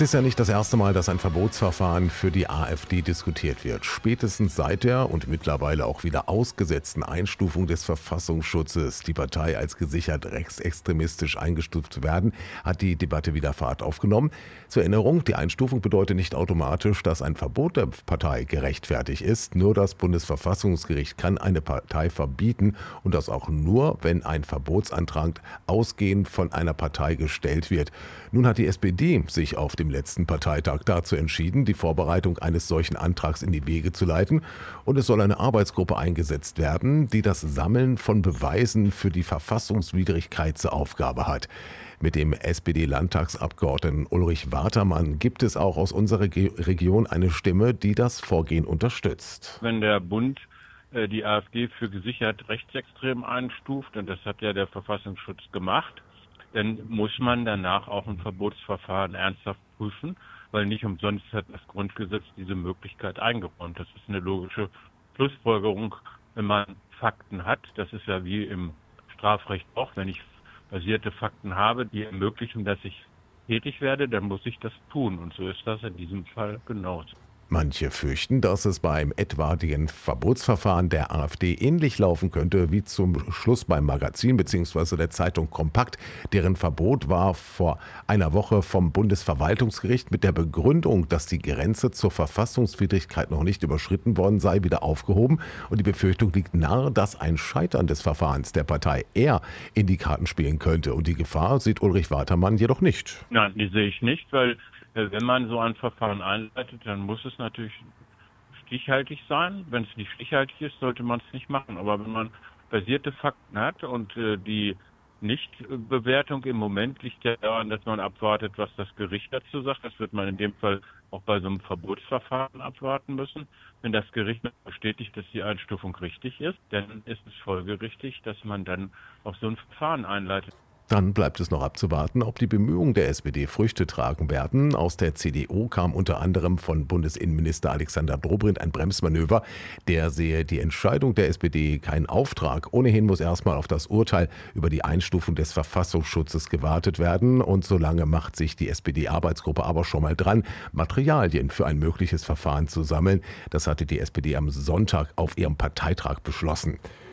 Es ist ja nicht das erste Mal, dass ein Verbotsverfahren für die AfD diskutiert wird. Spätestens seit der und mittlerweile auch wieder ausgesetzten Einstufung des Verfassungsschutzes, die Partei als gesichert rechtsextremistisch eingestuft zu werden, hat die Debatte wieder Fahrt aufgenommen. Zur Erinnerung, die Einstufung bedeutet nicht automatisch, dass ein Verbot der Partei gerechtfertigt ist. Nur das Bundesverfassungsgericht kann eine Partei verbieten und das auch nur, wenn ein Verbotsantrag ausgehend von einer Partei gestellt wird. Nun hat die SPD sich auf dem letzten Parteitag dazu entschieden, die Vorbereitung eines solchen Antrags in die Wege zu leiten, und es soll eine Arbeitsgruppe eingesetzt werden, die das Sammeln von Beweisen für die Verfassungswidrigkeit zur Aufgabe hat. Mit dem SPD-Landtagsabgeordneten Ulrich Watermann gibt es auch aus unserer Region eine Stimme, die das Vorgehen unterstützt. Wenn der Bund die AfD für gesichert rechtsextrem einstuft, und das hat ja der Verfassungsschutz gemacht, dann muss man danach auch ein Verbotsverfahren ernsthaft prüfen, weil nicht umsonst hat das Grundgesetz diese Möglichkeit eingeräumt. Das ist eine logische Schlussfolgerung, wenn man Fakten hat. Das ist ja wie im Strafrecht auch. Wenn ich basierte Fakten habe, die ermöglichen, dass ich tätig werde, dann muss ich das tun. Und so ist das in diesem Fall genauso. Manche fürchten, dass es beim etwaigen Verbotsverfahren der AfD ähnlich laufen könnte wie zum Schluss beim Magazin bzw. der Zeitung Kompakt. Deren Verbot war vor einer Woche vom Bundesverwaltungsgericht mit der Begründung, dass die Grenze zur Verfassungswidrigkeit noch nicht überschritten worden sei, wieder aufgehoben. Und die Befürchtung liegt nahe, dass ein Scheitern des Verfahrens der Partei eher in die Karten spielen könnte. Und die Gefahr sieht Ulrich Watermann jedoch nicht. Nein, die sehe ich nicht, weil wenn man so ein Verfahren einleitet, dann muss es natürlich stichhaltig sein. Wenn es nicht stichhaltig ist, sollte man es nicht machen. Aber wenn man basierte Fakten hat und die Nichtbewertung im Moment liegt ja daran, dass man abwartet, was das Gericht dazu sagt. Das wird man in dem Fall auch bei so einem Verbotsverfahren abwarten müssen. Wenn das Gericht bestätigt, dass die Einstufung richtig ist, dann ist es folgerichtig, dass man dann auch so ein Verfahren einleitet. Dann bleibt es noch abzuwarten, ob die Bemühungen der SPD Früchte tragen werden. Aus der CDU kam unter anderem von Bundesinnenminister Alexander Dobrindt ein Bremsmanöver. Der sehe die Entscheidung der SPD keinen Auftrag. Ohnehin muss erstmal auf das Urteil über die Einstufung des Verfassungsschutzes gewartet werden. Und solange macht sich die SPD-Arbeitsgruppe aber schon mal dran, Materialien für ein mögliches Verfahren zu sammeln. Das hatte die SPD am Sonntag auf ihrem Parteitag beschlossen.